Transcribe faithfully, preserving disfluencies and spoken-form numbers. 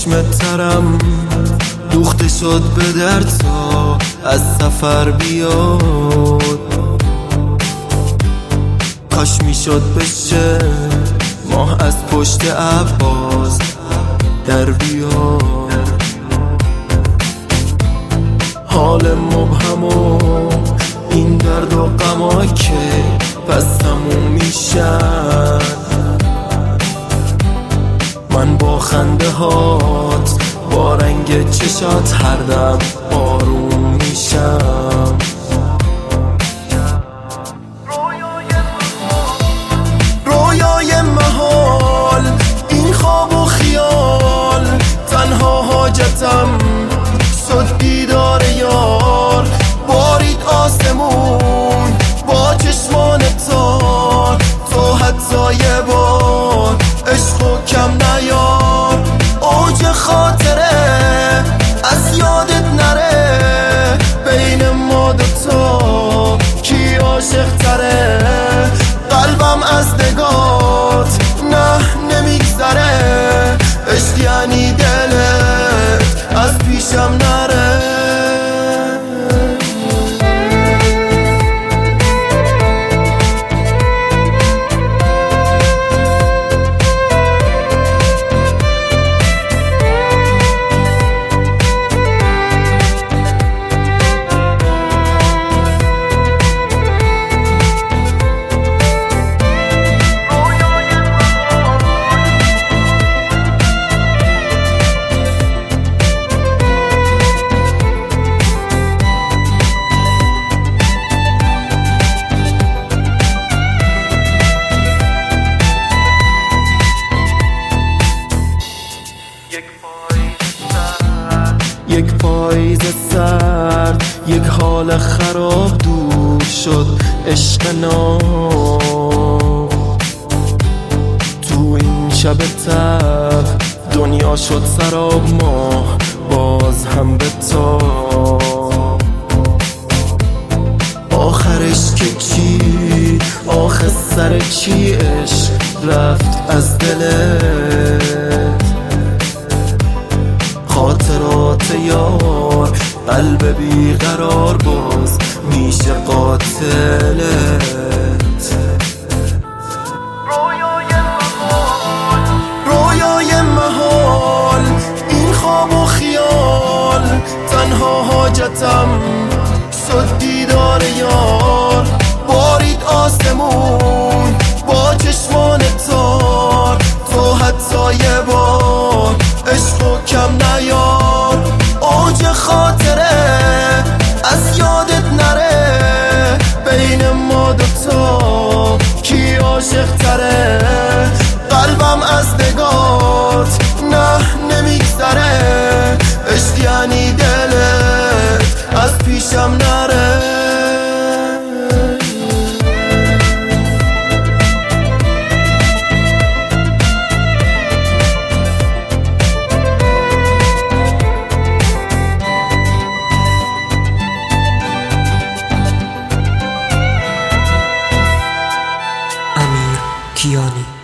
چشم ترم دوخته شد به در تا از سفر بیاد. کاش میشد بشه ماه از پشت عباس در بیاد. حال مبهم و این درد و غما که پس تموم میشن، من با خنده هات با رنگ چشات هر دم آروم میشم. رویای محال این خواب و خیال، تنها حاجتم شد دیدار یار. بارید آسمون با چشمان تار، تو حتی یه بار عشقو کم نیار. اوج خاطره از یادت نره، بین ما دوتا کی عاشق تره؟ قلبم از نگات نه نمیگذره، عشق یعنی دلت از پیشم نره. یک پاییز سرد، یک حال خراب دور شد عشق نو. تو این شب تب دنیا شد سراب، ماه باز هم به تا. آخرش که چی؟ آخر سر چی عشق رفت از دلت؟ خاطرات یار قلب بیقرار باز میشه قاتلت. رویای محال این خواب و خیال، تنها حاجتم شد دیدار یار. بارید آسمون با چشمان تار، تو حتی یه بار عشقو کم نیار. اوج خاطره از یادت نره، بین ما دوتا کی عاشق تره؟ قلبم از نگات نه نمیگذره، عشق یعنی دلت از پیشم نره. کیانی